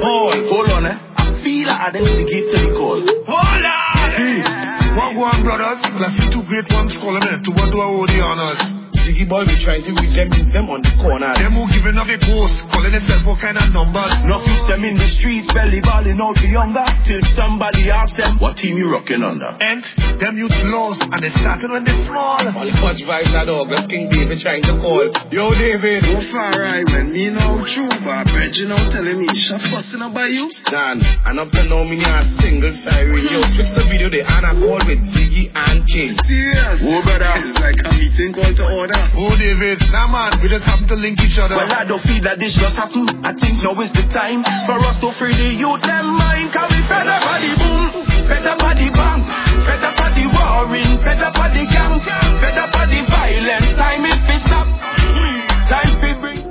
call. Hold on, I feel like I didn't get to the call. Hold on! Hey, go on, brothers. Let's see two great ones calling it. To what do I owe the honors? Ziggy boy, we try to reach them on the corner. Them who giving up a post, calling themselves what kind of numbers. Not fix them in the streets, belly balling out for younger. Till somebody asks them, what team you rocking under? And them youths lost, and they started when they small. All the punch vibes that dog, that's King David trying to call. Yo, David. Go far right when me know true, but bet you know telling me, shut fussing up by you. Dan, and up to now, me a single siren. Yo, switch the video, they had a call with Ziggy and King. Serious? Oh, brother. It's like a meeting call to order. Oh, David, nah man, we just happen to link each other. Well, I don't feel that this just happened. I think now is the time for us to free the youth them mind. Cause we fed up for the boom, fed up for the bang, fed up for the warring, fed up for the gang, fed up for the violence. Time is to stop, time to bring.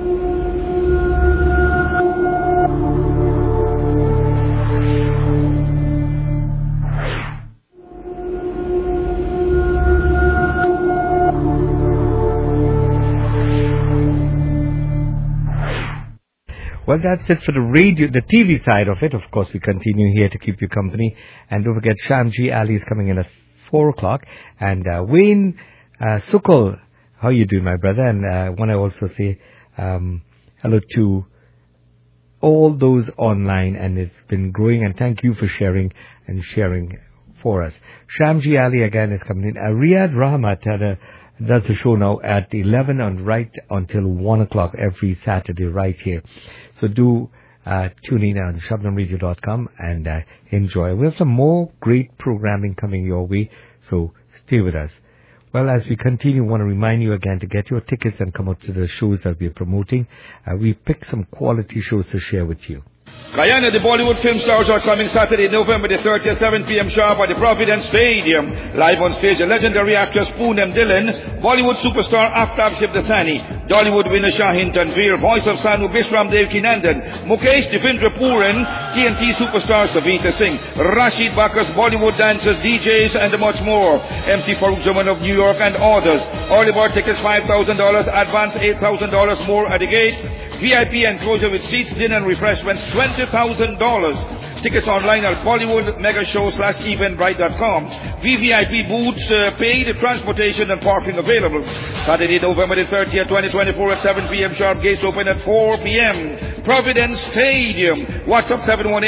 Well, that's it for the radio, the TV side of it. Of course, we continue here to keep you company. And don't forget, Shamji Ali is coming in at 4 o'clock. And Wayne Sukul, how you doing, my brother? And I want to also say hello to all those online. And it's been growing. And thank you for sharing for us. Shamji Ali again is coming in. Riyad Rahmat does the show now at 11 and right until 1 o'clock every Saturday right here. So do tune in on shabnamradio.com and enjoy. We have some more great programming coming your way, so stay with us. Well, as we continue, I want to remind you again to get your tickets and come out to the shows that we're promoting. We picked some quality shows to share with you. Guyana, the Bollywood film stars are coming Saturday, November the 30th, 7 p.m. sharp at the Providence Stadium. Live on stage, the legendary actress Poonam Dillon, Bollywood superstar Aftab Shivdasani, Dollywood winner Shahin Tanveer, voice of Sanu Bishram Dev Kinandan, Mukesh Devendra Puran, TNT superstar Savita Singh, Rashid Bakas, Bollywood dancers, DJs, and much more. MC Farooq Zaman of New York and others. Early bird tickets $5,000, advance $8,000 more at the gate. VIP enclosure with seats, dinner and refreshments, $20,000. Tickets online at BollywoodMegaShow/Eventbrite.com. VVIP booths paid, transportation and parking available. Saturday, November the 30th, 2024 at 7 p.m. sharp. Gates open at 4 p.m. Providence Stadium. WhatsApp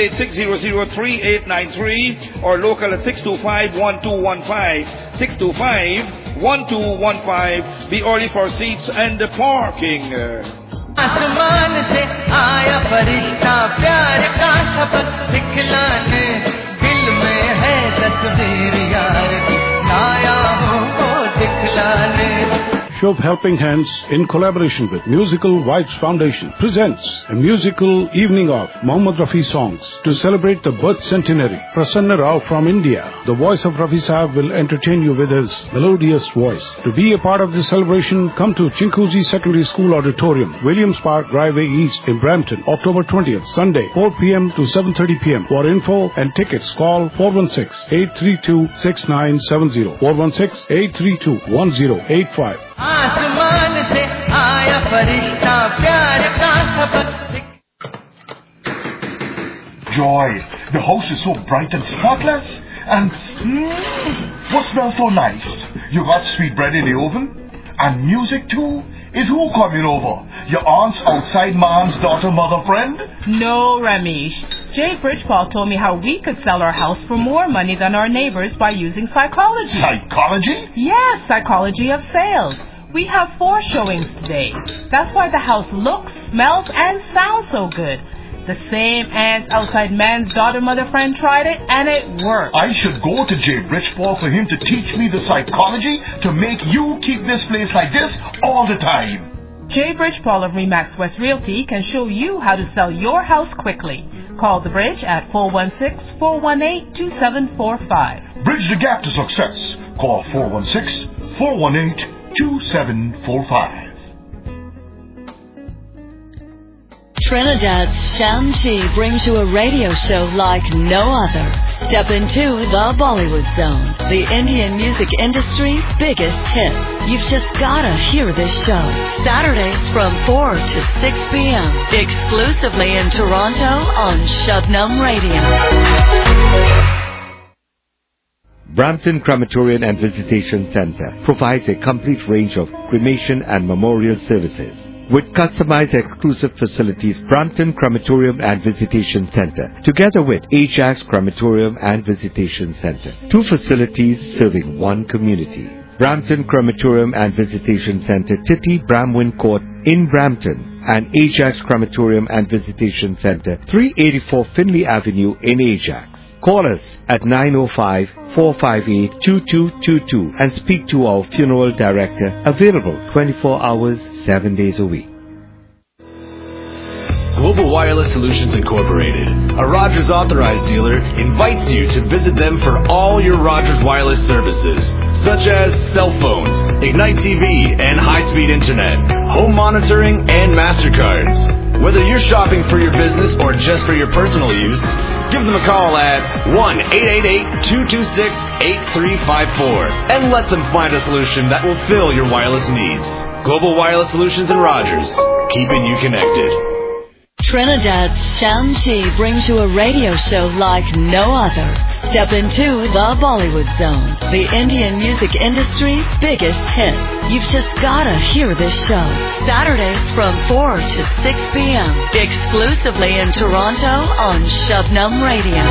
718-600-3893 or local at 625-1215. 625-1215. Be early for seats and parking. आसमान से आया फरिश्ता प्यार का सबक दिखलाने दिल में है तस्वीर यार की लाया हूँ वो दिखलाने Shove Helping Hands, in collaboration with Musical Vibes Foundation, presents a musical evening of Mohammad Rafi songs to celebrate the birth centenary. Prasanna Rao from India, the voice of Rafi Saab, will entertain you with his melodious voice. To be a part of the celebration, come to Chinkuji Secondary School Auditorium, Williams Park Driveway East in Brampton, October 20th, Sunday, 4 p.m. to 7:30 p.m. For info and tickets, call 416-832-6970, 416-832-1085. आसमान से आया फरिश्ता प्यार का सबक Joy, the house is so bright and spotless. And what smells so nice? You got sweet bread in the oven? And music too? Is who coming over? Your aunt's outside mom's daughter, mother, friend? No, Ramesh. Jay Bridgepal told me how we could sell our house for more money than our neighbors by using psychology. Psychology? Yes, psychology of sales. We have 4 showings today. That's why the house looks, smells, and sounds so good. The same aunt's outside man's daughter, mother, friend tried it, and it worked. I should go to Jay Bridgepal for him to teach me the psychology to make you keep this place like this all the time. Jay Bridgepal of Remax West Realty can show you how to sell your house quickly. Call the bridge at 416-418-2745. Bridge the gap to success. Call 416-418-2745. Trinidad's Shamji brings you a radio show like no other. Step into the Bollywood Zone, the Indian music industry's biggest hit. You've just gotta hear this show. Saturdays from 4 to 6 p.m. exclusively in Toronto on Shabnam Radio. Brampton Crematorium and Visitation Center provides a complete range of cremation and memorial services. With customized exclusive facilities, Brampton Crematorium and Visitation Center, together with Ajax Crematorium and Visitation Center, 2 facilities serving 1 community. Brampton Crematorium and Visitation Center, Titty Bramwin Court in Brampton, and Ajax Crematorium and Visitation Center, 384 Finley Avenue in Ajax. Call us at 905-458-2222 and speak to our funeral director, available 24 hours, 7 days a week. Global Wireless Solutions Incorporated, a Rogers authorized dealer, invites you to visit them for all your Rogers wireless services, such as cell phones, Ignite TV and high-speed internet, home monitoring, and MasterCards. Whether you're shopping for your business or just for your personal use, give them a call at 1-888-226-8354 and let them find a solution that will fill your wireless needs. Global Wireless Solutions and Rogers, keeping you connected. Trinidad's Shamji brings you a radio show like no other. Step into the Bollywood Zone, the Indian music industry's biggest hit. You've just gotta hear this show. Saturdays from 4 to 6 p.m. exclusively in Toronto on Shabnam Radio.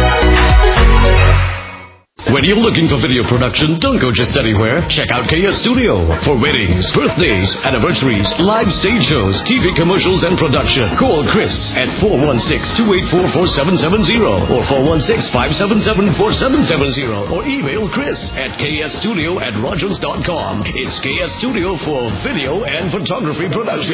When you're looking for video production, don't go just anywhere. Check out KS Studio for weddings, birthdays, anniversaries, live stage shows, TV commercials, and production. Call Chris at 416-284-4770 or 416-577-4770 or email Chris at ksstudio@rogers.com. It's KS Studio for video and photography production.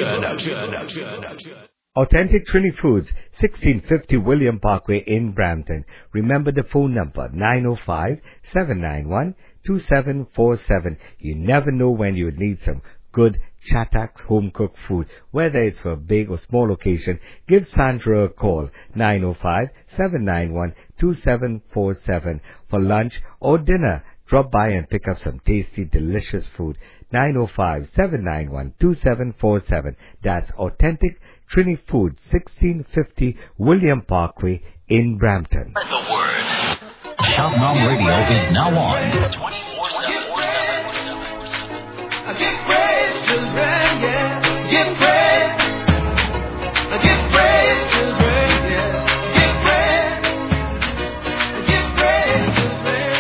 Authentic Trini Foods, 1650 William Parkway in Brampton. Remember the phone number, 905-791-2747. You never know when you need some good Chataks home-cooked food. Whether it's for a big or small occasion, give Sandra a call, 905-791-2747. For lunch or dinner, drop by and pick up some tasty, delicious food. 905-791-2747. That's Authentic Trini Foods, 1650 William Parkway in Brampton. The word. Shabnam Radio is now on. 24/7. Give praise, children, yeah. Give praise. Give praise, children, yeah. Give praise. Give praise, children.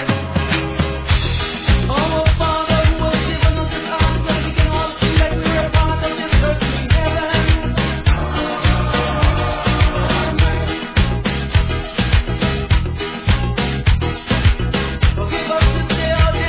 Oh, Father, who has given us this arms that we can all see that we're a part of this earthly heaven. Forgive us this day our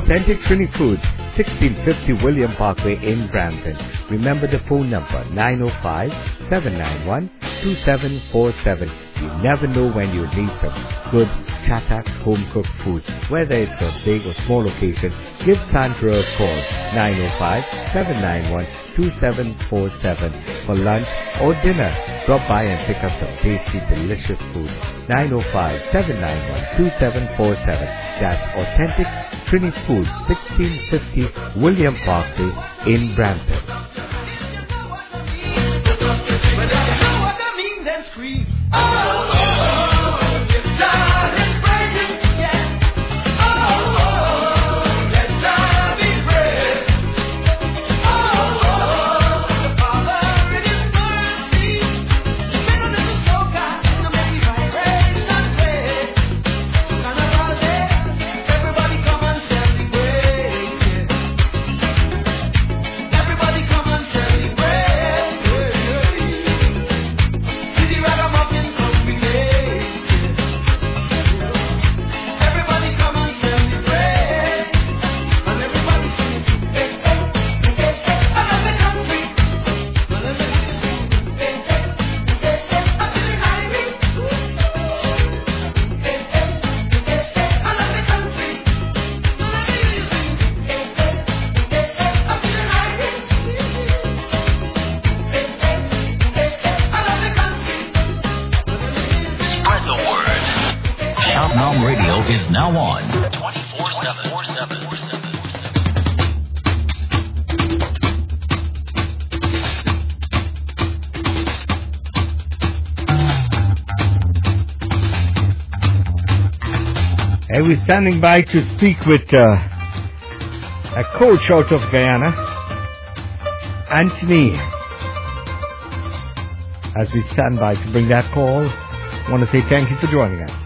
Authentic Trini Foods, 1650 William Parkway in Brampton. Remember the phone number, 905-791-2747. You never know when you need some good Chatax home-cooked food. Whether it's a big or small occasion, give Sandra a call, 905-791-2747. For lunch or dinner, drop by and pick up some tasty, delicious food. 905-791-2747. That's Authentic Trini Foods, 1650 William Parkway in Brampton. Nam Radio is now on 24/7. And we're standing by to speak with a coach out of Guyana, Anthony. As we stand by to bring that call, I want to say thank you for joining us.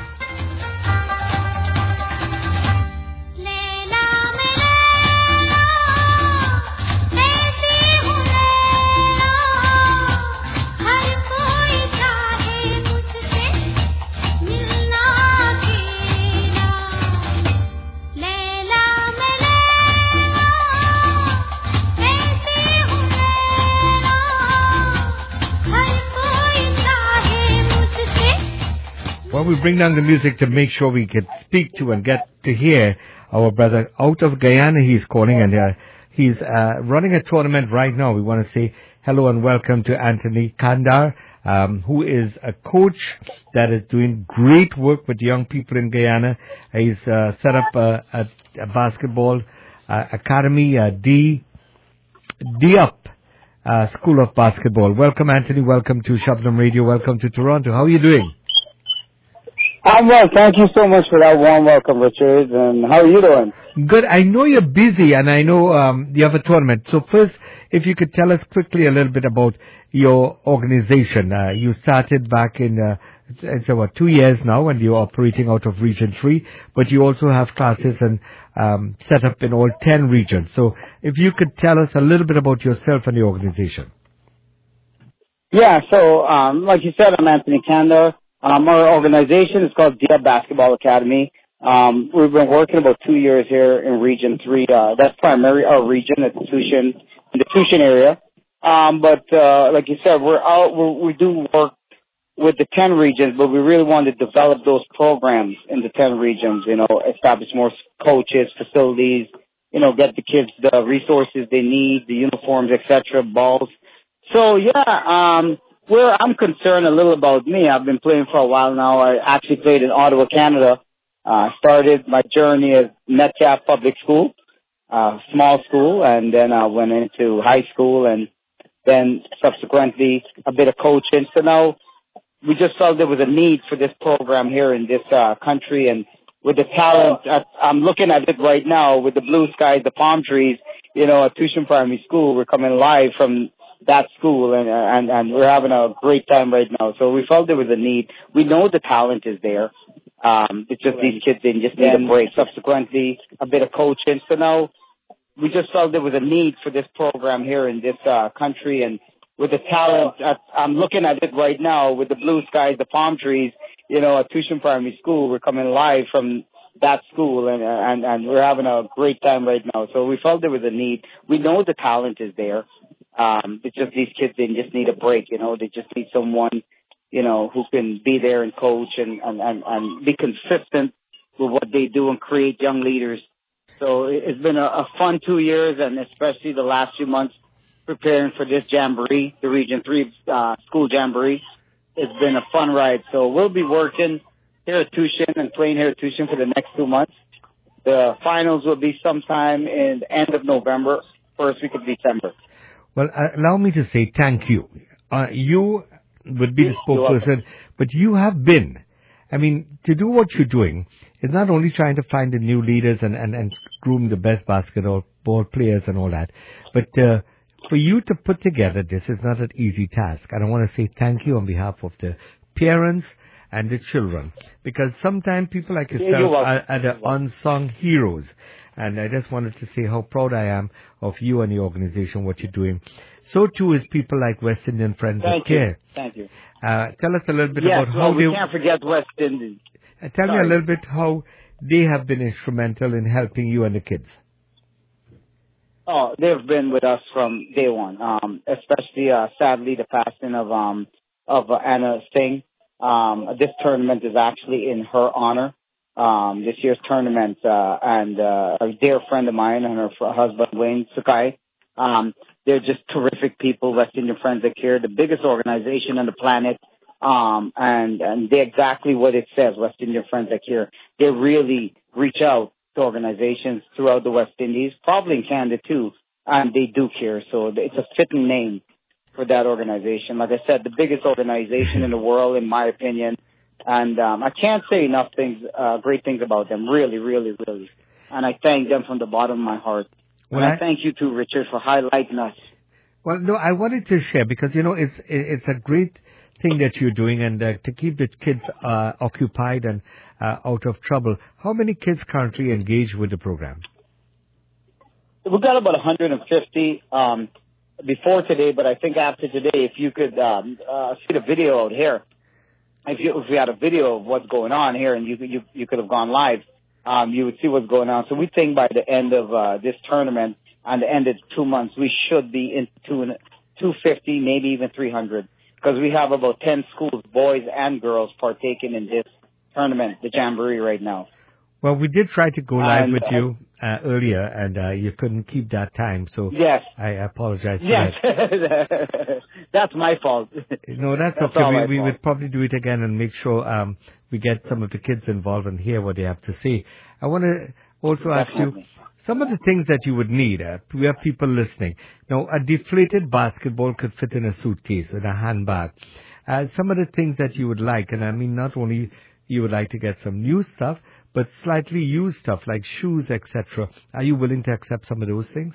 We bring down the music to make sure we can speak to and get to hear our brother out of Guyana. He's calling, and he's running a tournament right now. We want to say hello and welcome to Anthony Kandar, who is a coach that is doing great work with young people in Guyana. He's set up a basketball academy, D-Up School of Basketball. Welcome, Anthony. Welcome to Shabnam Radio. Welcome to Toronto. How are you doing? I'm well. Thank you so much for that warm welcome, Richard. And how are you doing? Good. I know you're busy, and I know you have a tournament. So first, if you could tell us quickly a little bit about your organization. You started back in, it's 2 years now, and you're operating out of Region 3, but you also have classes and set up in all 10 regions. So if you could tell us a little bit about yourself and your organization. Yeah, so like you said, I'm Anthony Kandar. Our organization is called D-Up Basketball Academy. We've been working about 2 years here in Region 3. That's primarily our region, in the Tucson area. But like you said, we do work with the 10 regions, but we really want to develop those programs in the 10 regions, establish more coaches, facilities, get the kids the resources they need, the uniforms, etc., balls. So, where I'm concerned a little about me, I've been playing for a while now. I actually played in Ottawa, Canada. Started my journey at Metcalf Public School, small school, and then I went into high school and then subsequently a bit of coaching. So now we just felt there was a need for this program here in this country, and with the talent, I'm looking at it right now with the blue skies, the palm trees, at Tucson Primary School. We're coming live from that school, and we're having a great time right now. So we felt there was a need. We know the talent is there. It's just these kids, they just need a break. Subsequently, a bit of coaching. So now we just felt there was a need for this program here in this country, and with the talent, I'm looking at it right now with the blue skies, the palm trees, at Tucson Primary School. We're coming live from that school, and we're having a great time right now. So we felt there was a need. We know the talent is there. It's just these kids, they just need a break, you know. They just need someone, you know, who can be there and coach and be consistent with what they do and create young leaders. So it's been a fun 2 years, and especially the last few months preparing for this jamboree, the Region 3 school jamboree. It's been a fun ride. So we'll be working here at Tushin and playing here at Tushin for the next 2 months. The finals will be sometime in the end of November, first week of December. Well, allow me to say thank you. You would be the spokesperson, but you have been. I mean, to do what you're doing is not only trying to find the new leaders and groom the best basketball players and all that, but for you to put together this is not an easy task. And I want to say thank you on behalf of the parents and the children, because sometimes people like yourself are the unsung heroes. And I just wanted to say how proud I am of you and your organization, what you're doing. So too is people like West Indian Friends of Care. Thank you. Tell us a little bit about how we can't forget West Indies. Tell me a little bit how they have been instrumental in helping you and the kids. Oh, they've been with us from day one. Especially, sadly, the passing of Anna Singh. This tournament is actually in her honor. This year's tournament, and a dear friend of mine and her husband, Wayne Sukai. They're just terrific people, West Indian Friends of Care, the biggest organization on the planet. And they're exactly what it says, West Indian Friends of Care. They really reach out to organizations throughout the West Indies, probably in Canada too, and they do care. So it's a fitting name for that organization. Like I said, the biggest organization in the world, in my opinion. And I can't say enough great things about them, really, really, really. And I thank them from the bottom of my heart. Well, and I thank you too, Richard, for highlighting us. Well, no, I wanted to share because, you know, it's a great thing that you're doing, and to keep the kids occupied and out of trouble. How many kids currently engage with the program? We've got about 150 before today, but I think after today, if you could see the video out here, if we had a video of what's going on here, and you could have gone live, you would see what's going on. So we think by the end of this tournament, and the end of 2 months, we should be in 250, maybe even 300, because we have about 10 schools, boys and girls, partaking in this tournament, the Jamboree, right now. Well, we did try to go live with you earlier, and you couldn't keep that time, so yes. I apologize for that. That's my fault. No, that's okay. We would probably do it again and make sure we get some of the kids involved and hear what they have to say. I want to also ask you some of the things that you would need. We have people listening. Now, a deflated basketball could fit in a suitcase, in a handbag. Some of the things that you would like, and I mean not only you would like to get some new stuff, but slightly used stuff like shoes, etc. Are you willing to accept some of those things?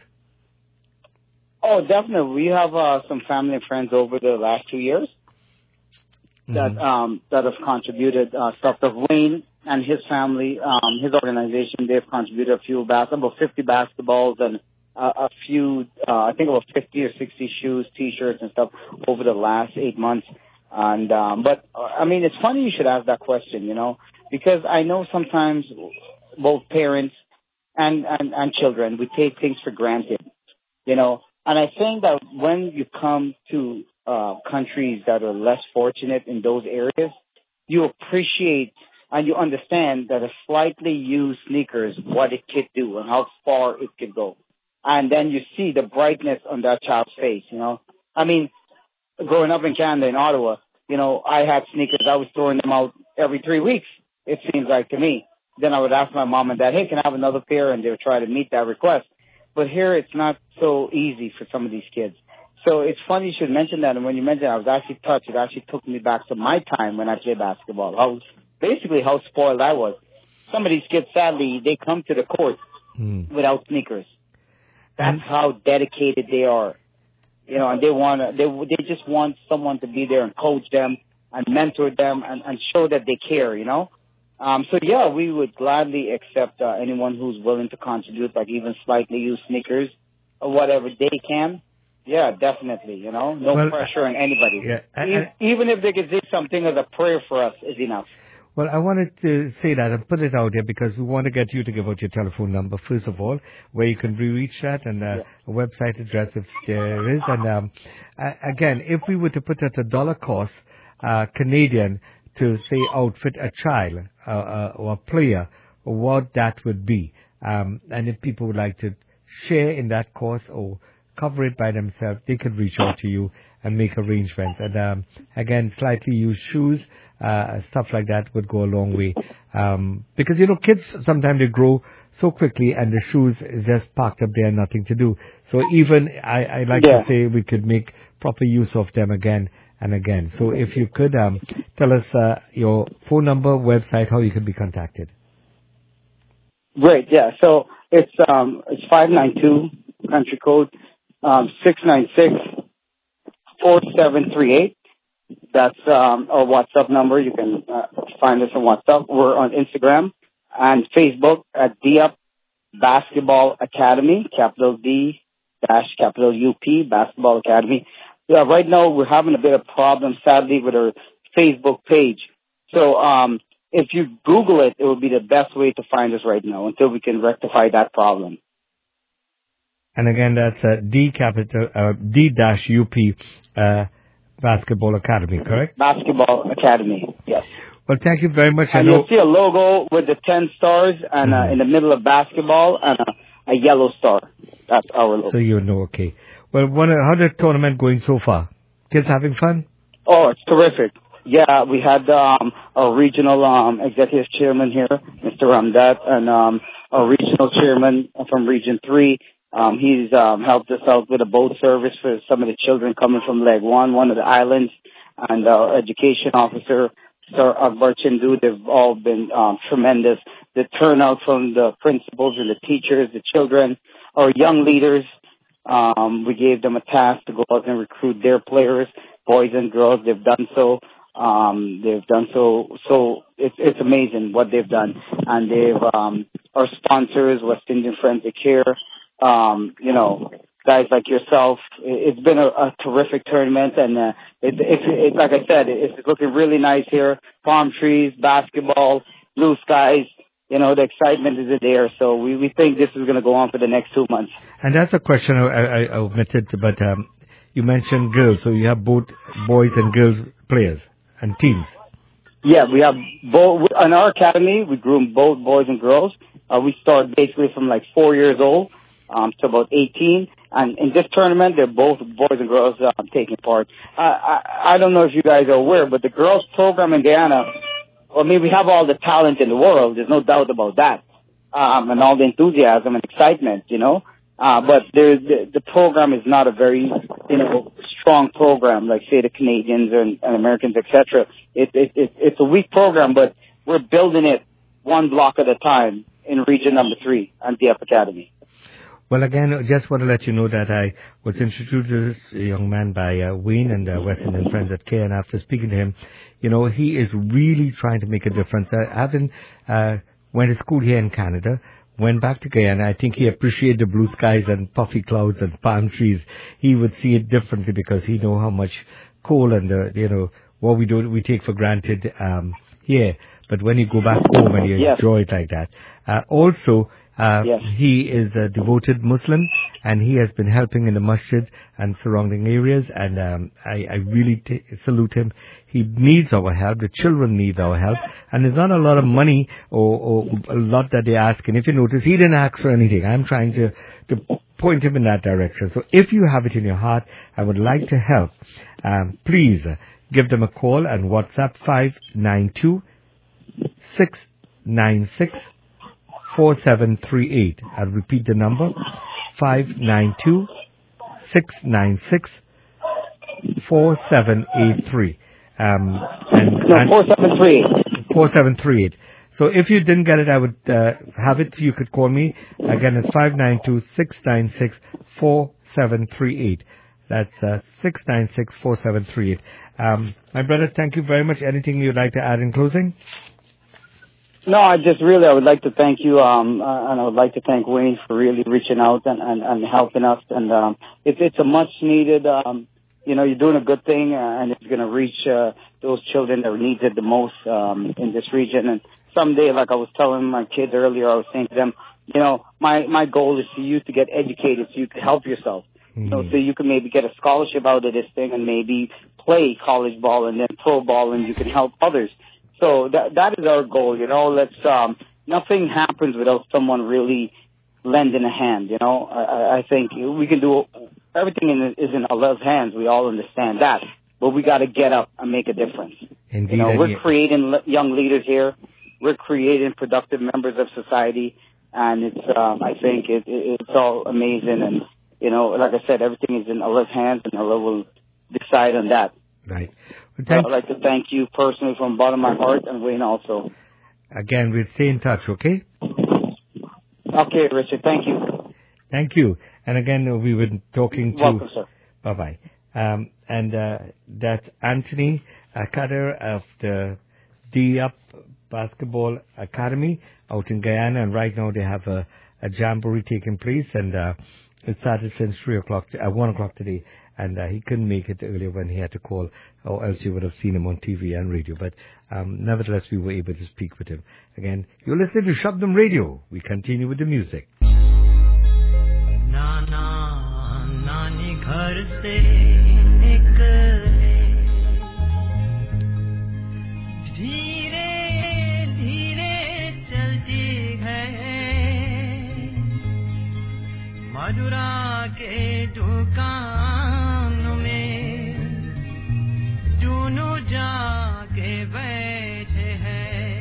Oh, definitely. We have some family and friends over the last 2 years that have contributed stuff. Of Wayne and his family, his organization, they've contributed a few about 50 basketballs and a few, I think about 50 or 60 shoes, T-shirts, and stuff over the last 8 months. And but I mean, it's funny you should ask that question, you know, because I know sometimes both parents and children, we take things for granted, you know. And I think that when you come to countries that are less fortunate in those areas, you appreciate and you understand that a slightly used sneakers, what it could do and how far it could go. And then you see the brightness on that child's face, you know. I mean, growing up in Canada, in Ottawa, you know, I had sneakers. I was throwing them out every 3 weeks, it seems like to me. Then I would ask my mom and dad, hey, can I have another pair? And they would try to meet that request. But here it's not so easy for some of these kids. So it's funny you should mention that. And when you mentioned it, I was actually touched. It actually took me back to my time when I played basketball. How spoiled I was. Some of these kids, sadly, they come to the court without sneakers. That's how dedicated they are. You know, and they just want someone to be there and coach them and mentor them and show that they care, you know. So yeah, we would gladly accept anyone who's willing to contribute, like even slightly used sneakers or whatever they can. Yeah, definitely, you know, no pressure on anybody. Yeah, Even if they could say something as a prayer for us is enough. Well, I wanted to say that and put it out there because we want to get you to give out your telephone number, first of all, where you can reach that, and a website address if there is. And again, if we were to put at $1 cost Canadian to, say, outfit a child or a player, what that would be. And if people would like to share in that cost or cover it by themselves, they could reach out to you and make arrangements. And again, slightly used shoes, stuff like that would go a long way. Because, kids, sometimes they grow so quickly and the shoes is just parked up there, nothing to do. So even, I like to say we could make proper use of them again and again. So if you could tell us your phone number, website, how you could be contacted. Great, yeah. So it's 592 country code 696-4738. That's our WhatsApp number. You can find us on WhatsApp. We're on Instagram and Facebook at Diop Basketball Academy, capital D dash capital UP Basketball Academy. Yeah, right now we're having a bit of problem, sadly, with our Facebook page. So if you Google it, it would be the best way to find us right now until we can rectify that problem. And again, that's D-UP Basketball Academy, correct? Basketball Academy, yes. Well, thank you very much. And you'll see a logo with the 10 stars and in the middle of basketball and a yellow star. That's our logo. So you know, okay. Well, how's the tournament going so far? Kids having fun? Oh, it's terrific. Yeah, we had our regional executive chairman here, Mr. Ramdat, and our regional chairman from Region 3. He's helped us out with a boat service for some of the children coming from Leg 1 of the islands, and our education officer, Sir Akbar Chindu. They've all been tremendous. The turnout from the principals and the teachers, the children, our young leaders, we gave them a task to go out and recruit their players, boys and girls. They've done so. So it's amazing what they've done. And they've, our sponsors, West Indian Forensic Care, guys like yourself. It's been a terrific tournament, and it's like I said, it's looking really nice here. Palm trees, basketball, blue skies. The excitement is there. So we think this is going to go on for the next 2 months. And that's a question I omitted, but you mentioned girls, so you have both boys and girls players and teams. Yeah, we have both. In our academy, we groom both boys and girls. We start basically from like 4 years old to about 18. And in this tournament, they're both boys and girls taking part. I don't know if you guys are aware, but the girls program in Guyana, we have all the talent in the world. There's no doubt about that. And all the enthusiasm and excitement, but the program is not a very, strong program like, say, the Canadians and Americans, etc. It's a weak program, but we're building it one block at a time in Region Number 3 on Diop Academy. Well, again, just want to let you know that I was introduced to this young man by Wayne and West Indian Friends at Care, and after speaking to him, he is really trying to make a difference. Having went to school here in Canada, went back to Guyana, I think he appreciated the blue skies and puffy clouds and palm trees. He would see it differently because he know how much coal and what we take for granted here. But when you go back home and you enjoy it like that, he is a devoted Muslim, and he has been helping in the masjid and surrounding areas, and I really salute him. He needs our help. The children need our help, and there's not a lot of money or a lot that they ask. And if you notice, he didn't ask for anything. I'm trying to point him in that direction. So if you have it in your heart, I would like to help. Please give them a call and WhatsApp 592-696-4738. I'll repeat the number, 592-696-4783. 4738. So if you didn't get it, I would have it. You could call me. Again, it's 592-696-4738. That's 696-4738. My brother, thank you very much. Anything you'd like to add in closing? No, I would like to thank you, and I would like to thank Wayne for really reaching out and helping us. And it's a much needed you're doing a good thing, and it's going to reach those children that need it the most in this region. And someday, like I was telling my kids earlier, I was saying to them, my goal is for you to get educated so you can help yourself. So you can maybe get a scholarship out of this thing and maybe play college ball and then pro ball, and you can help others. So that is our goal. Let's nothing happens without someone really lending a hand. I think we can do everything is in Allah's hands. We all understand that, but we got to get up and make a difference. Indeed, we're creating young leaders here. We're creating productive members of society, and it's I think it's all amazing. And like I said, everything is in Allah's hands, and Allah will decide on that. Right. I'd like to thank you personally from the bottom of my heart, and Wayne also. Again, we'll stay in touch, okay? Okay, Richard. Thank you. Thank you. And again, we were talking to... Welcome, sir. Bye-bye. And that's Anthony Kader of the D-Up Basketball Academy out in Guyana. And right now they have a jamboree taking place. And it started since 1 o'clock today. And he couldn't make it earlier when he had to call, or else you would have seen him on TV and radio. But nevertheless, we were able to speak with him. Again, you're listening to Shabdam Radio. We continue with the music. नानी घर से निकले धीरे धीरे चलती है मधुरा के दुकान में दोनों जाके बैठे हैं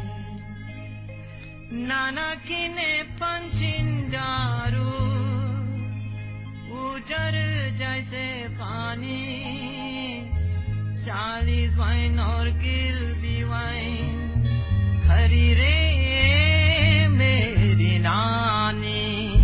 नाना किने पंचिंदारू उजर जैसे पानी 40 वाइन और गिल्दी वाइन हरी रे मेरी नानी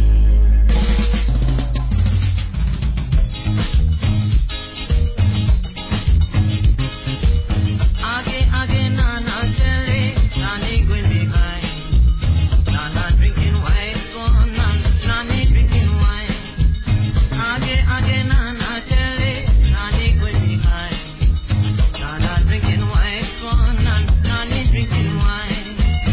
आगे आगे नाना चले नानी going behind नाना drinking white wine नानी drinking wine आगे आगे नाना चले नानी going behind नाना drinking white wine नानी drinking wine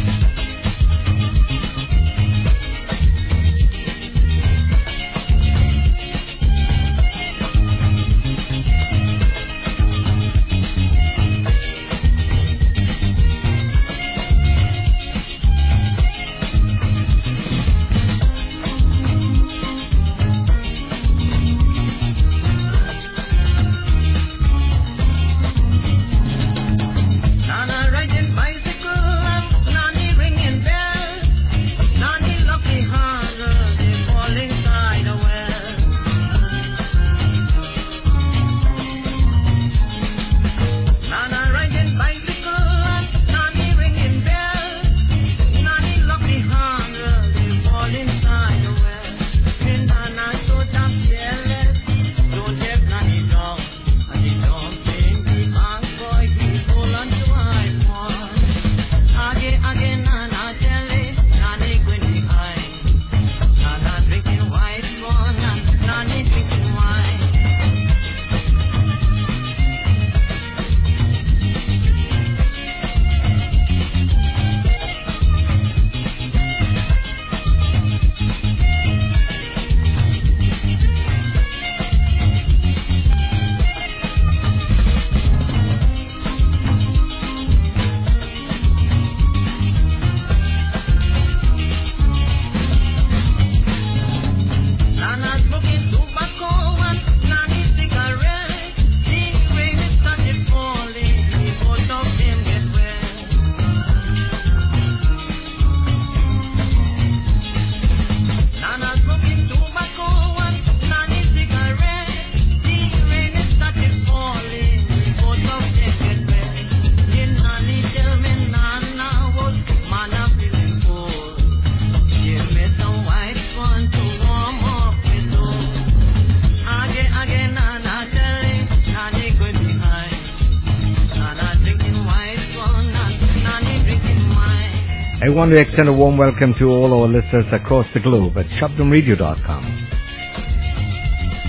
I want to extend a warm welcome to all our listeners across the globe at ShabdamRadio.com.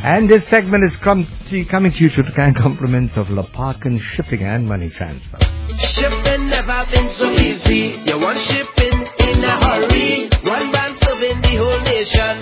And this segment is coming to you through the kind compliments of Lapakan Shipping and Money Transfer. Shipping never been so easy. You want shipping in a hurry. One man serving the whole nation.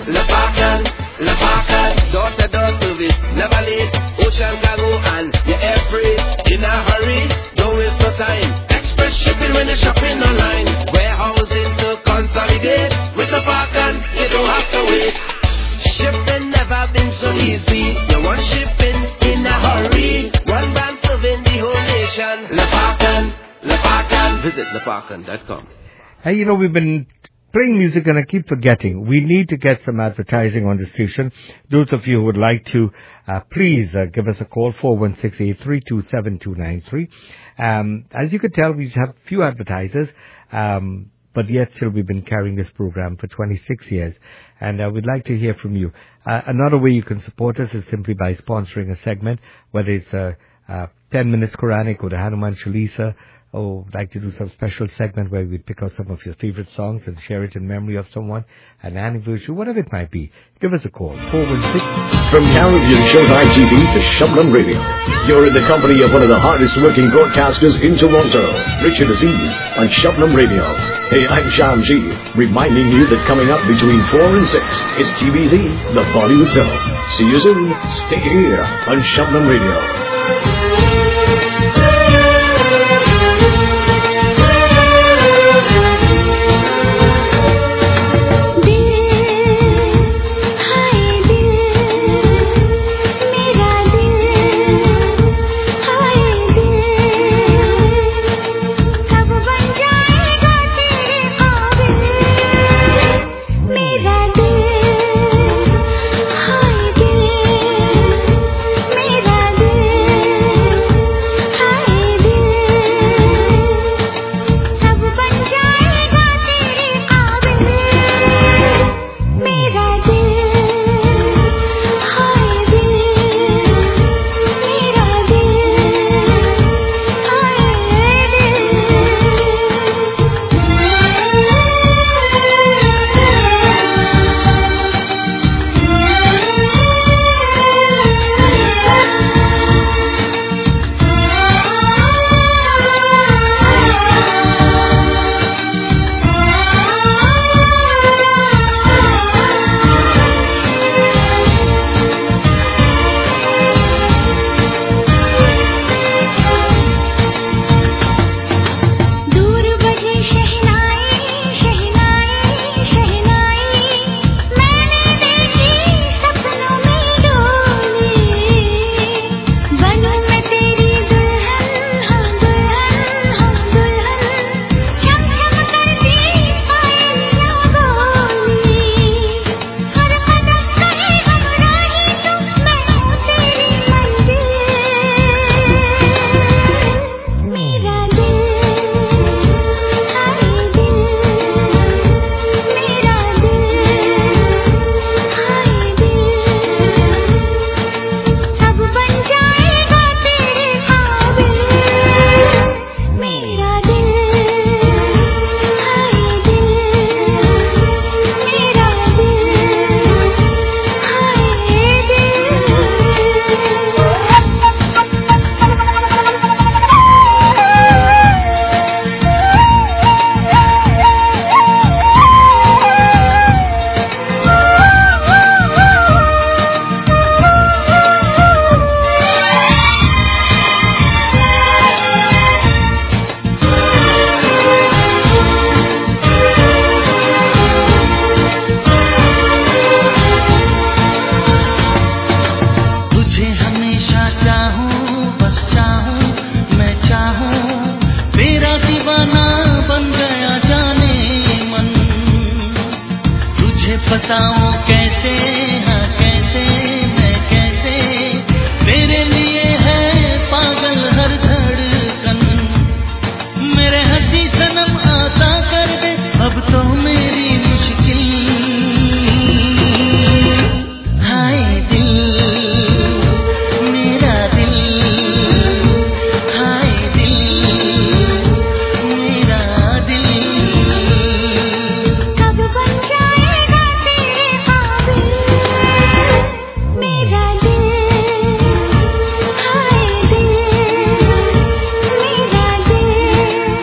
Lapakan, door-to-door service, never late. Ocean cargo and your air freight in a hurry. Don't waste no time. Express shipping when you're shopping online. Warehousing to consolidate. With Lapakan, you don't have to wait. Shipping never been so easy. You want shipping in a hurry. One brand serving the whole nation. Lapakan. Visit lapakan.com. Hey, you know, we've been playing music and I keep forgetting. We need to get some advertising on the station. Those of you who would like to, please give us a call, 416-832-7293. As you could tell, we have few advertisers, but yet still we've been carrying this program for 26 years. And we'd like to hear from you. Another way you can support us is simply by sponsoring a segment, whether it's 10 minutes Quranic or the Hanuman Chalisa, or like to do some special segment where we pick out some of your favorite songs and share it in memory of someone, an anniversary, whatever it might be. Give us a call, 416. From Caribbean Showtime TV to Shabnam Radio, you're in the company of one of the hardest working broadcasters in Toronto, Richard Aziz on Shabnam Radio. Hey, I'm Sham G, reminding you that coming up between 4 and 6, it's TBZ, the Bollywood Zone. See you soon. Stay here on Shabnam Radio. मेरा दिल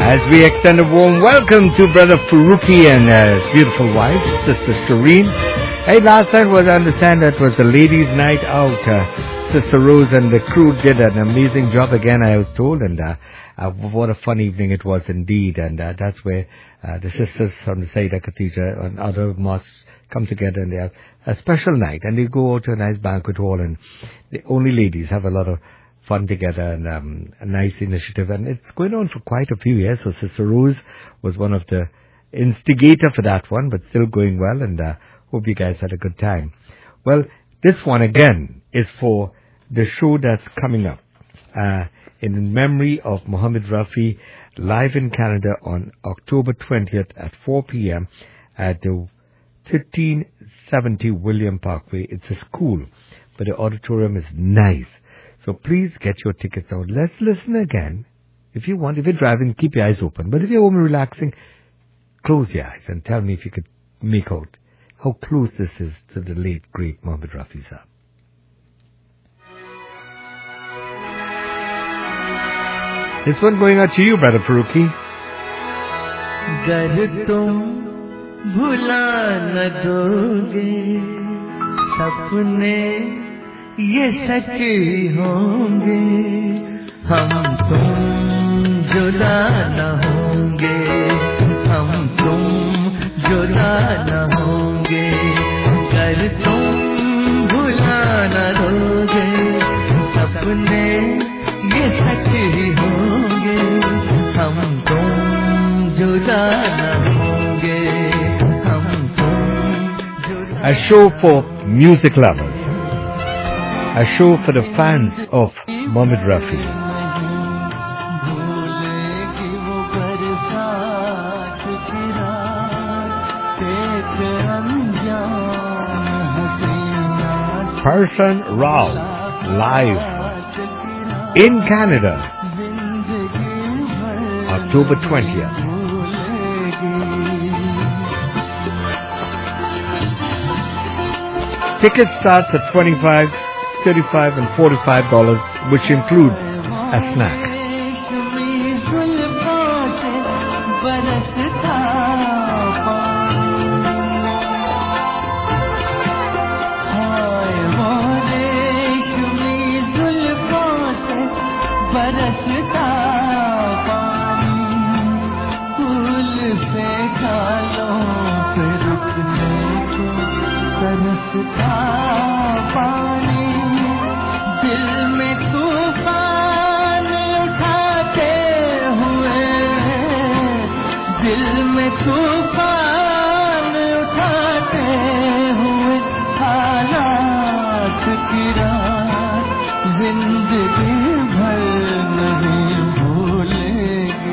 As we extend a warm welcome to Brother Faruqi and his beautiful wife, Sister Shireen. Hey, last night I understand that was the ladies' night out. Sister Rose and the crew did an amazing job again, I was told, and what a fun evening it was indeed. And that's where the sisters from the Sayyidah Khatija and other mosques come together, and they have a special night, and they go out to a nice banquet hall, and the only ladies have a lot of fun together, and a nice initiative, and it's going on for quite a few years. So Sister Rose was one of the instigator for that one, but still going well, and hope you guys had a good time. Well, this one again is for the show that's coming up in memory of Muhammad Rafi, live in Canada on October 20th at 4 p.m. at the 1570 William Parkway. It's a school, but the auditorium is nice. So please get your tickets out. Let's listen again. If you want, if you're driving, keep your eyes open. But if you're home relaxing, close your eyes and tell me if you could make out how close this is to the late, great Muhammad Rafi Sahab. This one going out to you, Brother Faruqi. गर तुम भुला न दोगे सपने ये सच होंगे हम तुम जुदा न होंगे हम तुम जुदा न होंगे गर तुम भुला न दोगे सपने ये सच होंगे हम तुम जुदा न होंगे हम तुम जुदा. A show for music lovers. A show for the fans of Muhammad Rafi. Parson Rao, live in Canada, October 20th. Tickets start at $25, $35 and $45, which include a snack. तूफान उठाते हुए हालात की रात जिंदगी भर नहीं भूलेगी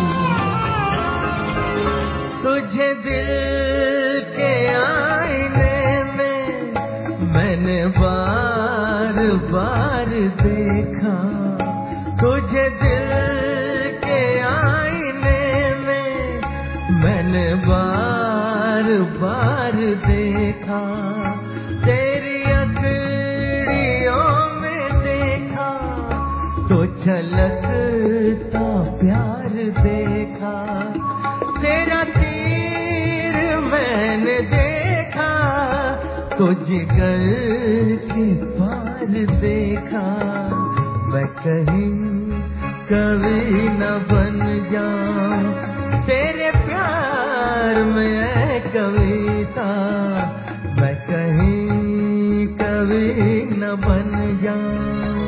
तुझे दिल के आईने में मैंने बार बार देखा तुझे दिल के आईने में मैंने बार बार देखा तेरी अखड़ियों में देखा तो छलकता प्यार देखा तेरा तीर मैंने देखा तो जिगर के पार देखा मैं कहीं कभी न बन जाऊं तेरे प्यार में कविता मैं कहीं कभी न बन जाऊं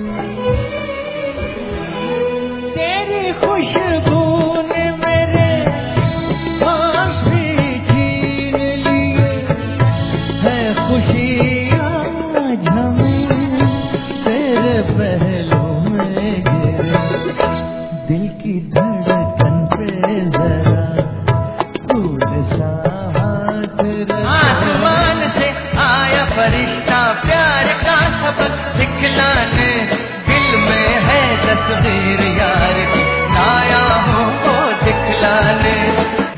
तेरी खुशबू ने मेरे सांस भी छीन लिए है खुशियाँ झमी तेरे पहलू में गिरे दिल की धड़कन पे जरा फूल सा हाथ आसमान से आया फरिश्ता प्यार का सबक सिखलाने दिल में है तस्वीर यार की लाया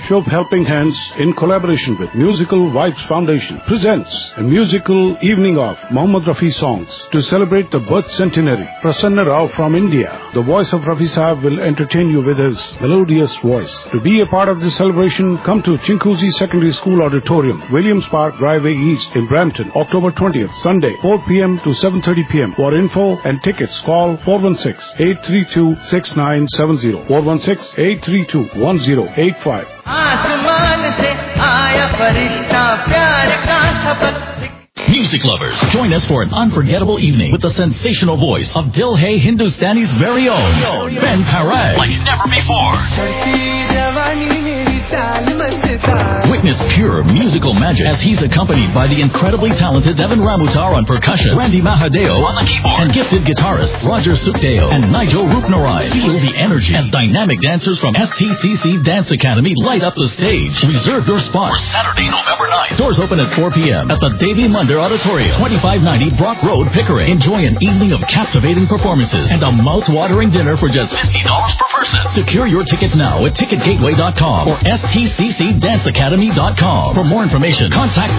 Shove Helping Hands, in collaboration with Musical Wives Foundation, presents a musical evening of Mohammad Rafi songs to celebrate the birth centenary. Prasanna Rao from India, the voice of Rafi Saab, will entertain you with his melodious voice. To be a part of the celebration, come to Chinkuzi Secondary School Auditorium, Williams Park Driveway East in Brampton, October 20th, Sunday, 4 p.m. to 7:30 p.m. For info and tickets, call 416-832-6970, 416-832-1085. आसमान से आया फरिश्ता प्यार का सबक Music lovers, join us for an unforgettable evening with the sensational voice of Dilhay Hindustani's very own, Ben Paray, like never before. Witness pure musical magic as he's accompanied by the incredibly talented Devin Ramutar on percussion, Randy Mahadeo on the keyboard, and gifted guitarists Roger Sukdeo and Nigel Rupnarai. Feel the energy as dynamic dancers from STCC Dance Academy light up the stage. Reserve your spot for Saturday, November 9th. Doors open at 4 p.m. at the Davy Munder Auditorium, 2590 Brock Road, Pickering. Enjoy an evening of captivating performances and a mouth-watering dinner for just $50 per person. Secure your tickets now at ticketgateway.com or stccdanceacademy.com. For more information, contact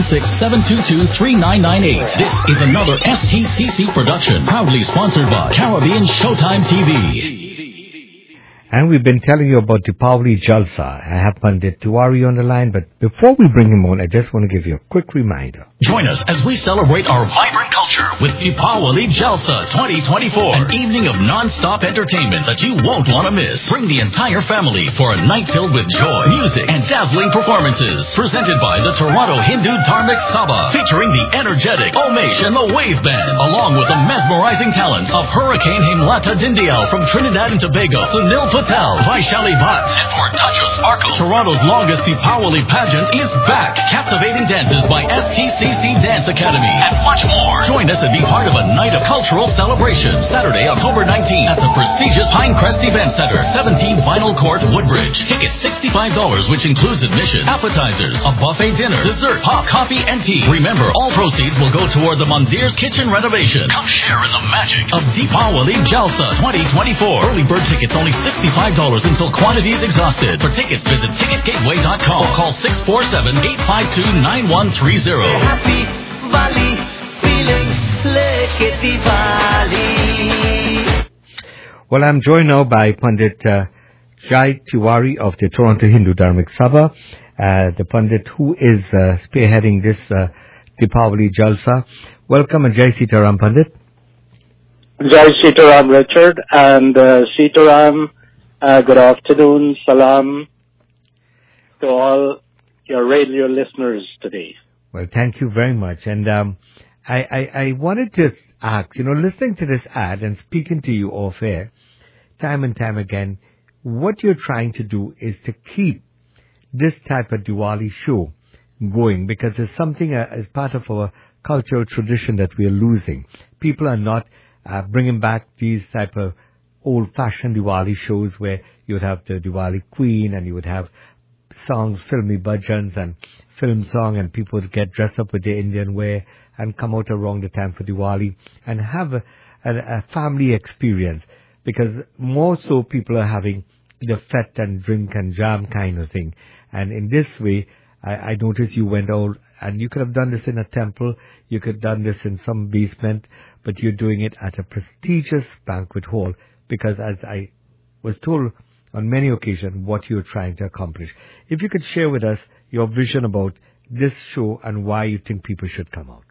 416-722-3998. This is another STCC production, proudly sponsored by Caribbean Showtime TV. And we've been telling you about Deepavali Jalsa. I have Pandit Tiwari on the line, but before we bring him on, I just want to give you a quick reminder. Join us as we celebrate our vibrant culture with Deepavali Jalsa 2024, an evening of non-stop entertainment that you won't want to miss. Bring the entire family for a night filled with joy, music, and dazzling performances. Presented by the Toronto Hindu Dharmic Sabha, featuring the energetic Omesh and the Wave Band, along with the mesmerizing talents of Hurricane Himlata Dindial from Trinidad and Tobago, Sunil Patel, Vaishali Bhatt, and for a touch of sparkle, Toronto's longest Deepavali pageant is back. Captivating dances by STCC Dance Academy, and much more. Join us and be part of a night of cultural celebration. Saturday, October 19th at the prestigious Pinecrest Event Center, 17 Vinyl Court, Woodbridge. Tickets $65, which includes admission, appetizers, a buffet dinner, dessert, pop, coffee, and tea. Remember, all proceeds will go toward the Mandir's kitchen renovation. Come share in the magic of Deepavali Jalsa 2024. Early bird tickets only $65 until quantity is exhausted. For tickets, visit ticketgateway.com or call 647-852-9130. Happy Valley feeling like Diwali. Well, I'm joined now by Pandit Jai Tiwari of the Toronto Hindu Dharmic Sabha, the Pandit who is spearheading this Deepavali Jalsa. Welcome, and Jai Sitaram, Pandit. Jai Sitaram, Richard, and Sitaram, good afternoon, salam to all your radio listeners today. Well, thank you very much. And I wanted to ask, listening to this ad and speaking to you off air, time and time again, what you're trying to do is to keep this type of Diwali show going, because it's something as part of our cultural tradition that we are losing. People are not bringing back these type of old-fashioned Diwali shows where you would have the Diwali Queen and you would have songs, filmy bhajans and film song, and people would get dressed up with their Indian wear and come out around the time for Diwali and have a family experience, because more so people are having the fet and drink and jam kind of thing. And in this way, I noticed you went out, and you could have done this in a temple, you could have done this in some basement, but you're doing it at a prestigious banquet hall, because as I was told on many occasions what you're trying to accomplish. If you could share with us your vision about this show and why you think people should come out.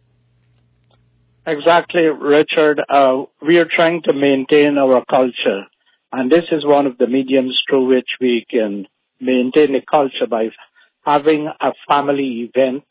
Exactly, Richard. We are trying to maintain our culture, and this is one of the mediums through which we can maintain the culture by having a family event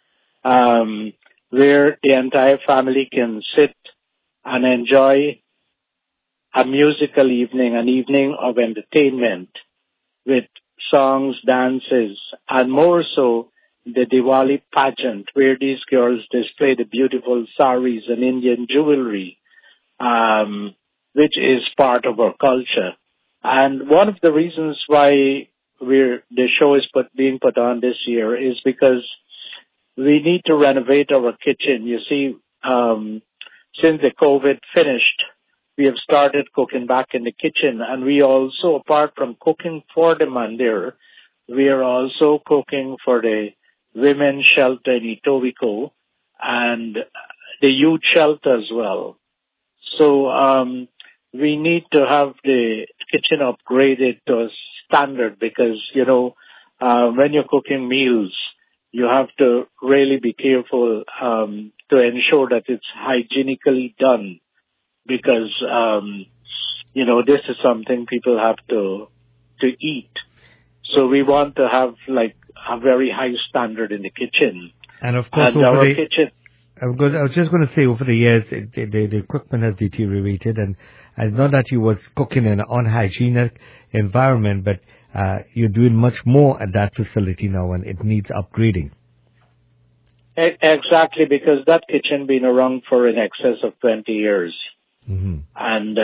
where the entire family can sit and enjoy a musical evening, an evening of entertainment with songs, dances, and more so the Diwali pageant, where these girls display the beautiful saris and Indian jewelry, which is part of our culture. And one of the reasons why the show is being put on this year is because we need to renovate our kitchen. You see, since the COVID finished, we have started cooking back in the kitchen, and we also, apart from cooking for the mandir, We are also cooking for the women's shelter in Etobicoke and the youth shelter as well. So we need to have the kitchen upgraded to a standard because, when you're cooking meals, you have to really be careful to ensure that it's hygienically done because, this is something people have to eat. So we want to have like a very high standard in the kitchen. And of course, and our kitchen. I was just going to say, over the years, the equipment has deteriorated, and not that you was cooking in an unhygienic environment, but you're doing much more at that facility now, and it needs upgrading. Exactly, because that kitchen been around for in excess of 20 years, and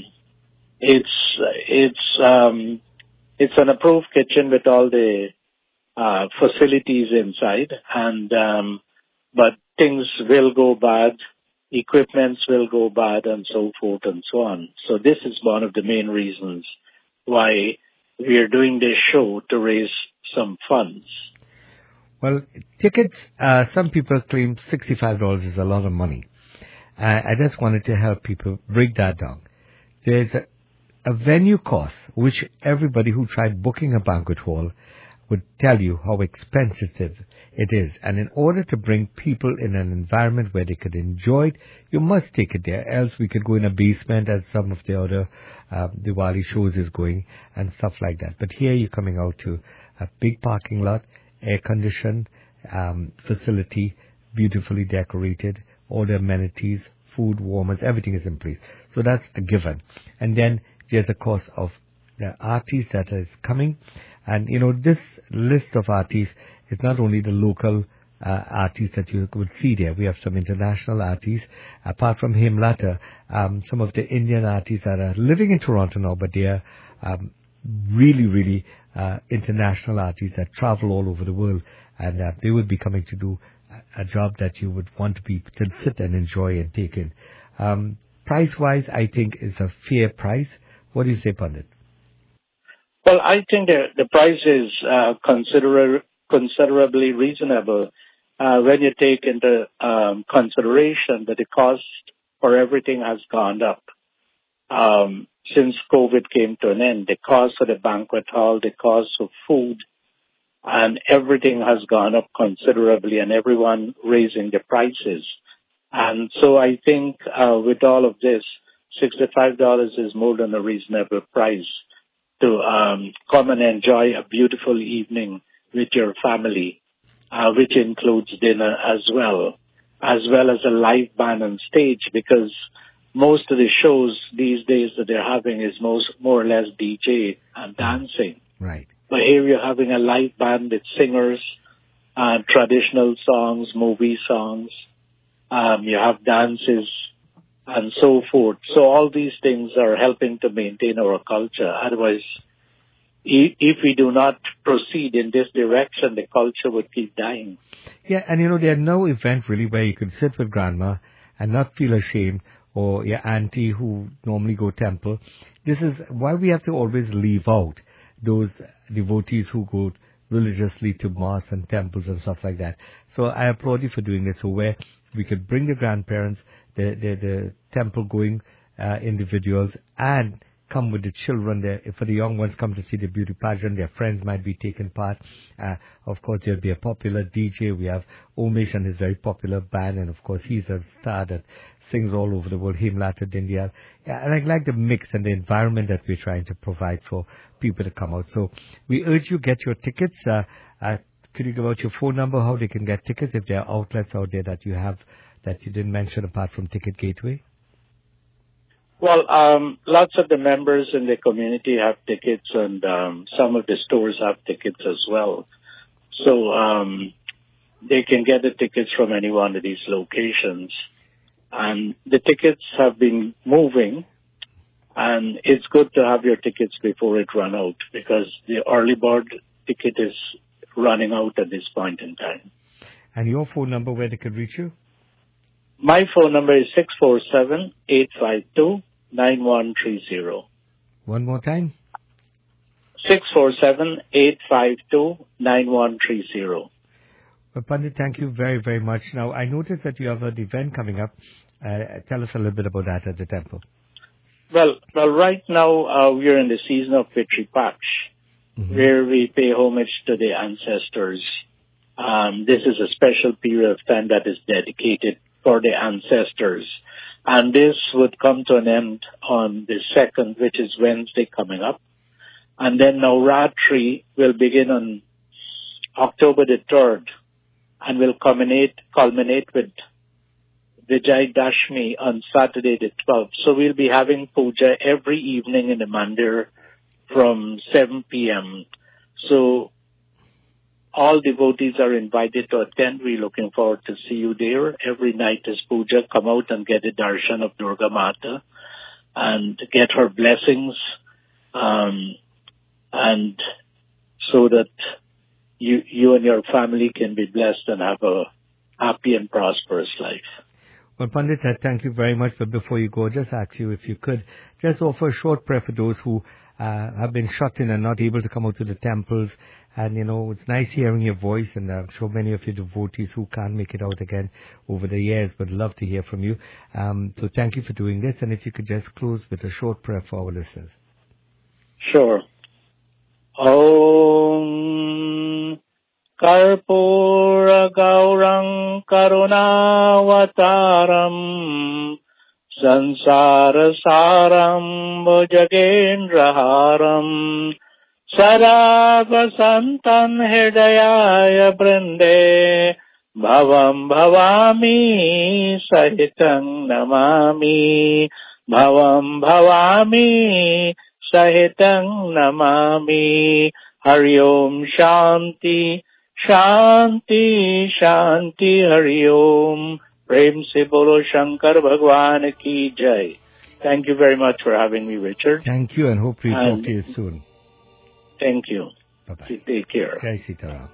it's an approved kitchen with all the facilities inside, and but things will go bad, equipments will go bad, and so forth and so on. So this is one of the main reasons why we are doing this show, to raise some funds. Well, tickets, some people claim $65 is a lot of money. I just wanted to help people break that down. There's a venue cost, which everybody who tried booking a banquet hall would tell you how expensive it is. And in order to bring people in an environment where they could enjoy it, you must take it there. Else we could go in a basement, as some of the other Diwali shows is going, and stuff like that. But here you're coming out to a big parking lot, air-conditioned facility, beautifully decorated, all the amenities, food, warmers, everything is in place. So that's a given. And then there's a cost of the artist that is coming. And, this list of artists is not only the local artists that you would see there. We have some international artists. Apart from Hemlata, some of the Indian artists that are living in Toronto now, but they are really, really international artists that travel all over the world. And they would be coming to do a job that you would want people to sit and enjoy and take in. Price-wise, I think is a fair price. What do you say, Pandit? Well, I think the price is considerably reasonable when you take into consideration that the cost for everything has gone up. Since COVID came to an end, the cost of the banquet hall, the cost of food, and everything has gone up considerably, and everyone raising the prices. And so I think with all of this, $65 is more than a reasonable price to come and enjoy a beautiful evening with your family, which includes dinner as well as a live band on stage, because most of the shows these days that they're having is more or less DJ and dancing. Right. But here you're having a live band with singers, traditional songs, movie songs. You have dances and so forth. So all these things are helping to maintain our culture. Otherwise, if we do not proceed in this direction, the culture would keep dying. Yeah, and there's no event really where you could sit with grandma and not feel ashamed, or your auntie who normally go temple. This is why we have to always leave out those devotees who go religiously to mosques and temples and stuff like that. So I applaud you for doing this. So where we could bring the grandparents, the temple-going individuals, and come with the children there. For the young ones, come to see the beauty pageant. Their friends might be taking part. Of course, there'll be a popular DJ. We have Omesh and his very popular band, and of course, he's a star that sings all over the world. Hemlata Dindyal. Yeah, and I like the mix and the environment that we're trying to provide for people to come out. So we urge you get your tickets. Could you give out your phone number, how they can get tickets, if there are outlets out there that you have that you didn't mention apart from Ticket Gateway? Well, lots of the members in the community have tickets, and some of the stores have tickets as well. So they can get the tickets from any one of these locations. And the tickets have been moving, and it's good to have your tickets before it run out, because the early bird ticket is running out at this point in time. And your phone number where they could reach you? My phone number is 647-852-9130. One more time. 647-852-9130. Well, Pandit, thank you very, very much. Now, I noticed that you have an event coming up. Tell us a little bit about that at the temple. Well, right now we're in the season of Pitri Paksh, where we pay homage to the ancestors. This is a special period of time that is dedicated for the ancestors. And this would come to an end on the 2nd, which is Wednesday coming up. And then Navratri will begin on October the 3rd and will culminate with Vijay Dashmi on Saturday the 12th. So we'll be having puja every evening in the mandir from 7 p.m. So all devotees are invited to attend. We're looking forward to see you there. Every night is puja. Come out and get a darshan of Durga Mata and get her blessings, and so that you and your family can be blessed and have a happy and prosperous life. Well, Pandit, thank you very much. But before you go, just ask you if you could just offer a short prayer for those who have been shut in and not able to come out to the temples. And, it's nice hearing your voice, and I'm sure many of your devotees who can't make it out again over the years would love to hear from you. So thank you for doing this. And if you could just close with a short prayer for our listeners. Sure. Om Karpura Gaurang Karunavataram Sansara Saram Bhujagendraharam Sada Vasantan Hridayaya Brinde Bhavam Bhavami Sahitam Namami Bhavam Bhavami Sahitam Namami Hari Om Shanti Shanti Shanti Hari Om. Prem se bolo Shankar Bhagwan ki jai. Thank you very much for having me, Richard. Thank you, and hope we talk to you soon. Thank you. Bye-bye. Take care. Jai Sitaram.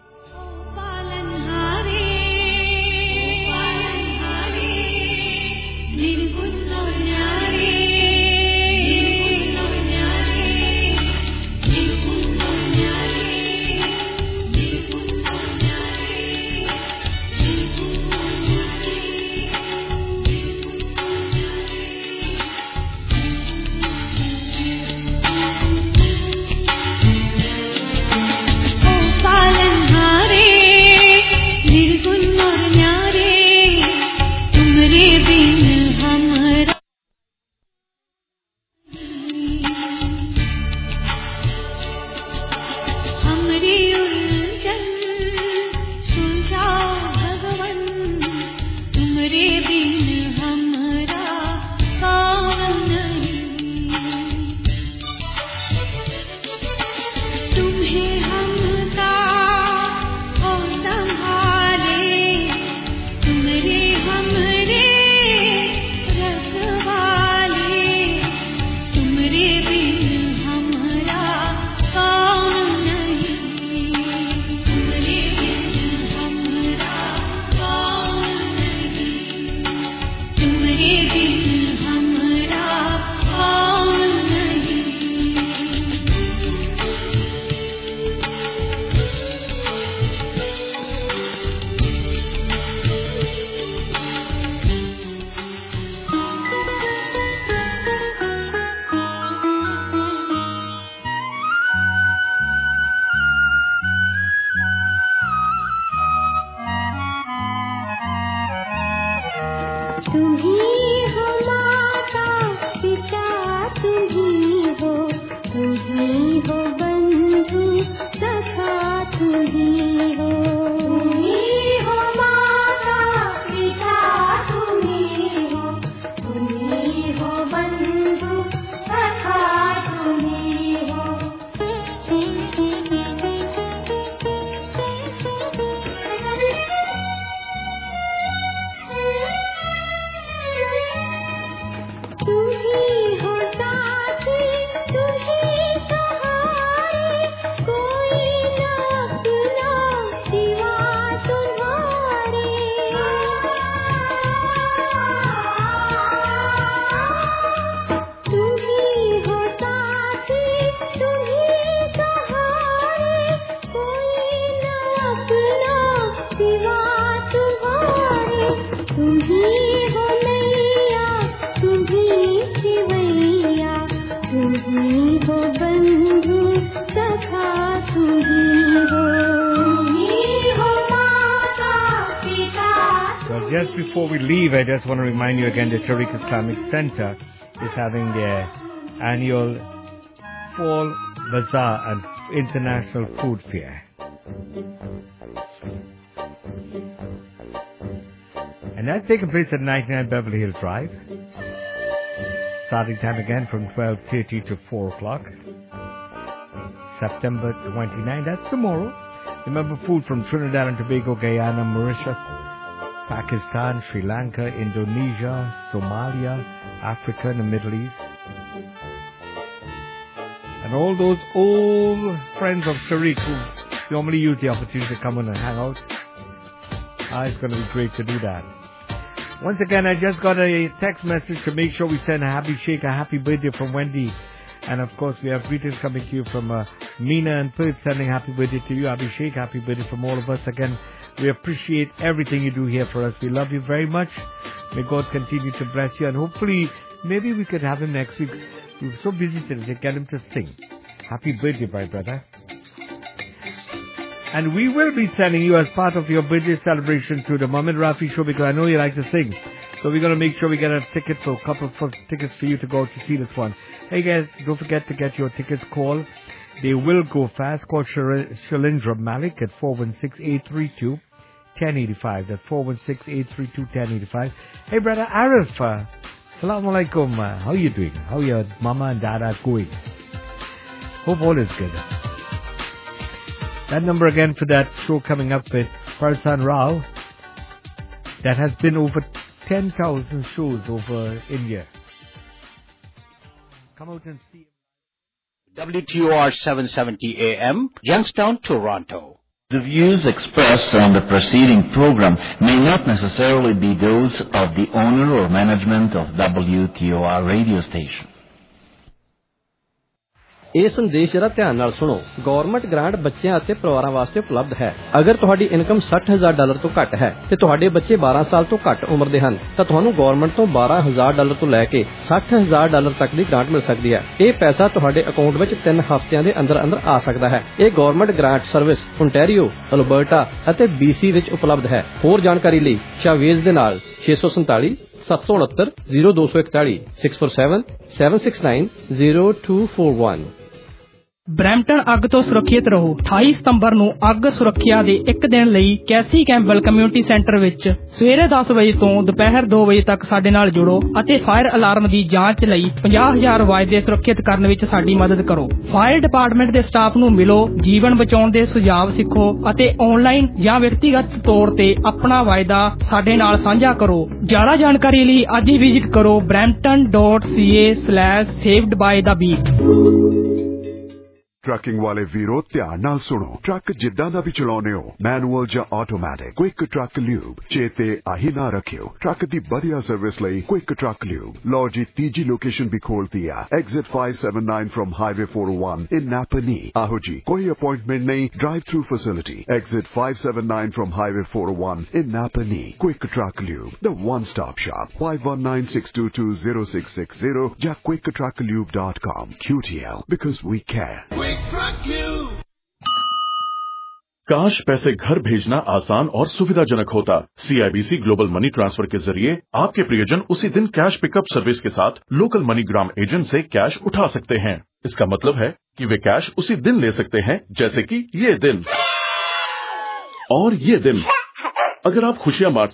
Well, just before we leave, I just want to remind you again that Tariq Islamic Center is having their annual Fall Bazaar and International Food Fair. And that's taking place at 99 Beverly Hills Drive. Starting time again from 12:30 to 4 o'clock. September 29, that's tomorrow. Remember, food from Trinidad and Tobago, Guyana, Mauritius, Pakistan, Sri Lanka, Indonesia, Somalia, Africa, and the Middle East. And all those old friends of Tariq who normally use the opportunity to come in and hang out. It's going to be great to do that. Once again, I just got a text message to make sure we send a happy birthday from Wendy. And of course, we have greetings coming to you from Meena and Perth, sending happy birthday to you, Abhishek. Happy birthday from all of us. Again, we appreciate everything you do here for us. We love you very much. May God continue to bless you. And hopefully, maybe we could have him next week. We were so busy today to get him to sing. Happy birthday, my brother. And we will be sending you as part of your birthday celebration to the Mohammed Rafi show because I know you like to sing. So we're going to make sure we get a ticket for a couple of tickets for you to go to see this one. Hey guys, don't forget to get your tickets. Call. They will go fast. Call Shalindra Malik at 416-832-1085. That's 416-832-1085. Hey brother Arif, Assalamu alaikum. How are you doing? How are your mama and dada going? Hope all is good. That number again for that show coming up with Farsan Rao. That has been over 10,000 shows over India. Come out and see. WTOR 770 AM, Youngstown, Toronto. The views expressed on the preceding program may not necessarily be those of the owner or management of WTOR radio station. ਇਹ ਸੰਦੇਸ਼ ਜਰਾ ਧਿਆਨ ਨਾਲ ਸੁਣੋ। Government grant ਬੱਚਿਆਂ ਅਤੇ ਪਰਿਵਾਰਾਂ ਵਾਸਤੇ ਉਪਲਬਧ ਹੈ। ਅਗਰ ਤੁਹਾਡੀ ਇਨਕਮ $60,000 ਤੋਂ ਘੱਟ ਹੈ ਤੇ ਤੁਹਾਡੇ ਬੱਚੇ 12 ਸਾਲ ਤੋਂ ਘੱਟ ਉਮਰ ਦੇ ਹਨ ਤਾਂ ਤੁਹਾਨੂੰ ਗਵਰਨਮੈਂਟ ਤੋਂ $12,000 ਤੋਂ ਲੈ ਕੇ $60,000 ਤੱਕ ਦੀ ਗ੍ਰਾਂਟ ਮਿਲ ਸਕਦੀ ਹੈ। ਇਹ ਪੈਸਾ ਤੁਹਾਡੇ ਅਕਾਊਂਟ ਵਿੱਚ 3 ਹਫ਼ਤਿਆਂ ਦੇ ਅੰਦਰ ਆ ਸਕਦਾ ਹੈ। ਇਹ government grant service Ontario, Alberta ਅਤੇ BC ਵਿੱਚ ਉਪਲਬਧ ਹੈ। ਹੋਰ ਜਾਣਕਾਰੀ ਲਈ ਸ਼ਾਵੇਜ਼ ਦੇ ਨਾਲ 647 769 0241 647 769 0241। ਬਰੈਂਪਟਨ ਅੱਗ ਤੋਂ ਸੁਰੱਖਿਅਤ ਰਹੋ। 28 ਸਤੰਬਰ ਨੂੰ ਅੱਗ ਸੁਰੱਖਿਆ ਦੇ ਇੱਕ ਦਿਨ ਲਈ ਕੈਸੀ ਕੈਂਪਬੈਲ ਕਮਿਊਨਿਟੀ ਸੈਂਟਰ ਵਿੱਚ ਸਵੇਰੇ 10 ਵਜੇ ਤੋਂ ਦੁਪਹਿਰ 2 ਵਜੇ ਤੱਕ ਸਾਡੇ ਨਾਲ ਜੁੜੋ ਅਤੇ ਫਾਇਰ ਅਲਾਰਮ ਦੀ ਜਾਂਚ ਲਈ 50,000 ਵਾਅਦੇ ਸੁਰੱਖਿਅਤ ਕਰਨ ਵਿੱਚ ਸਾਡੀ ਮਦਦ ਕਰੋ। ਫਾਇਰ ਡਿਪਾਰਟਮੈਂਟ ਦੇ ਸਟਾਫ ਨੂੰ ਮਿਲੋ, ਜੀਵਨ ਬਚਾਉਣ ਦੇ ਸੁਝਾਅ ਸਿੱਖੋ ਅਤੇ ਆਨਲਾਈਨ ਜਾਂ ਵਿਅਕਤੀਗਤ ਤੌਰ ਤੇ ਆਪਣਾ ਵਾਅਦਾ ਸਾਡੇ ਨਾਲ ਸਾਂਝਾ ਕਰੋ। ਜ਼ਿਆਦਾ ਜਾਣਕਾਰੀ ਲਈ ਅੱਜ ਹੀ ਵਿਜ਼ਿਟ ਕਰੋ brampton.ca/savedbythebeat। ਟਰੱਕਿੰਗ ਵਾਲੇ ਵੀਰੋ ਧਿਆਨ ਨਾਲ ਸੁਣੋ। ਟਰੱਕ ਜਿੱਦਾਂ ਦਾ ਵੀ ਚਲਾਉਨੇ ਹੋ, ਮੈਨੂਅਲ ਜਾਂ ਆਟੋਮੈਟਿਕ, ਕੁਇਕ ਟਰੱਕ ਲਿਊਬ ਚੇਤੇ ਆਹੀ ਨਾ ਰੱਖਿਓ। ਟਰੱਕ ਦੀ ਵਧੀਆ ਸਰਵਿਸ ਲਈ ਕੁਇਕ ਟਰੱਕ ਲਿਊਬ। ਲਓ ਜੀ, ਤੀਜੀ ਲੋਕੇਸ਼ਨ ਵੀ ਖੋਲਤੀ ਆ, exit 579 from highway 401 in Napanee. ਆਹੋ ਜੀ, ਕੋਈ ਅਪਾਇੰਟਮੈਂਟ ਨਹੀਂ, drive through facility. Exit 579 from highway 401 in Napanee. Quick truck lube, the one stop shop। 5196220660 ਜਾਂ quicktrucklube.com। QTL, because we care। काश पैसे घर भेजना आसान और सुविधाजनक होता। CIBC ग्लोबल मनी ट्रांसफर के जरिए आपके प्रियजन उसी दिन कैश पिकअप सर्विस के साथ लोकल मनीग्राम एजेंट से कैश उठा सकते हैं। इसका मतलब है कि वे कैश उसी दिन ले सकते हैं, जैसे कि ये दिन और ये दिन। अगर आप खुशियां